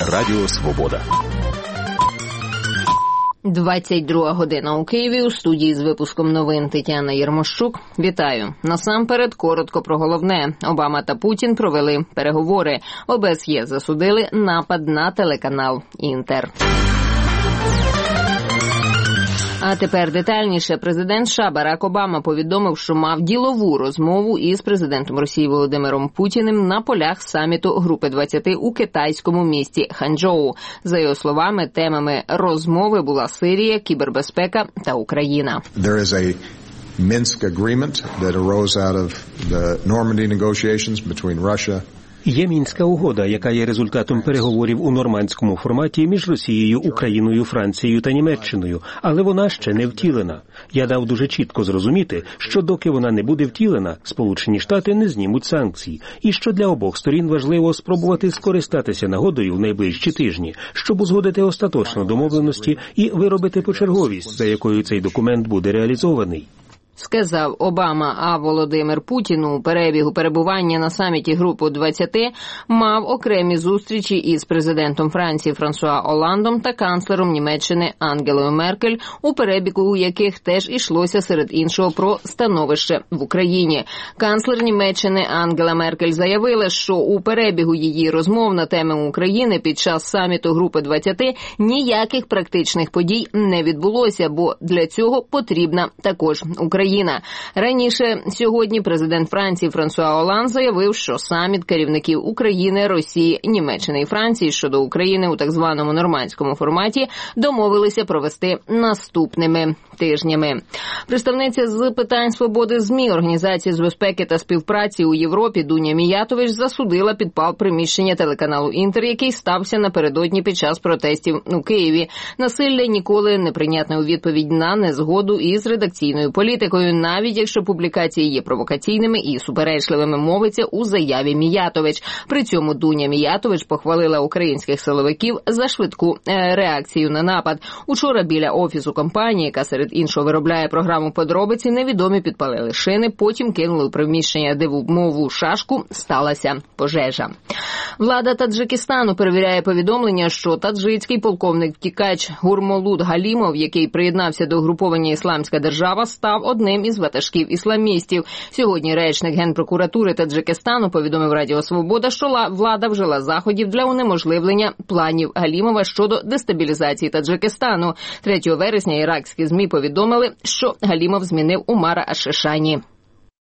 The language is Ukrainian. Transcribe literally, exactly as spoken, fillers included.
Радіо Свобода. двадцять друга година у Києві. У студії з випуском новин Тетяна Єрмощук. Вітаю. Насамперед, коротко про головне. Обама та Путін провели переговори. ОБСЄ засудили напад на телеканал «Інтер». А тепер детальніше. Президент США Барак Обама повідомив, що мав ділову розмову із президентом Росії Володимиром Путіним на полях саміту Групи двадцять у китайському місті Ханчжоу. За його словами, темами розмови була Сирія, кібербезпека та Україна. There is a Minsk agreement that arose out of the Normandy negotiations between Russia. Є Мінська угода, яка є результатом переговорів у нормандському форматі між Росією, Україною, Францією та Німеччиною, але вона ще не втілена. Я дав дуже чітко зрозуміти, що доки вона не буде втілена, Сполучені Штати не знімуть санкцій, і що для обох сторін важливо спробувати скористатися нагодою в найближчі тижні, щоб узгодити остаточно домовленості і виробити почерговість, за якою цей документ буде реалізований. Сказав Обама, а Володимир Путін у перебігу перебування на саміті Групи двадцять мав окремі зустрічі із президентом Франції Франсуа Оландом та канцлером Німеччини Ангелою Меркель, у перебігу яких теж ішлося серед іншого про становище в Україні. Канцлер Німеччини Ангела Меркель заявила, що у перебігу її розмов на теми України під час саміту Групи двадцять ніяких практичних подій не відбулося, бо для цього потрібна також Україна. Раніше сьогодні президент Франції Франсуа Оланд заявив, що саміт керівників України, Росії, Німеччини і Франції щодо України у так званому нормандському форматі домовилися провести наступними тижнями. Представниця з питань свободи ЗМІ Організації з безпеки та співпраці у Європі Дуня Міятович засудила підпал приміщення телеканалу «Інтер», який стався напередодні під час протестів у Києві. Насилля ніколи не прийнятне у відповідь на незгоду із редакційною політикою, навіть якщо публікації є провокаційними і суперечливими, мовиться у заяві Міятович. При цьому Дуня Міятович похвалила українських силовиків за швидку реакцію на напад. Учора біля офісу компанії, яка серед іншого виробляє програму «Подробиці», невідомі підпалили шини, потім кинули у приміщення, де в мову шашку сталася пожежа. Влада Таджикистану перевіряє повідомлення, що таджицький полковник-втікач Гурмолуд Галімов, який приєднався до угруповання «Ісламська держава», став одним із ватажків ісламістів. Сьогодні речник Генпрокуратури Таджикистану повідомив Радіо Свобода, що влада вжила заходів для унеможливлення планів Галімова щодо дестабілізації Таджикистану. третього вересня іракські ЗМІ повідомили, що Галімов змінив Умара аш-Шишані.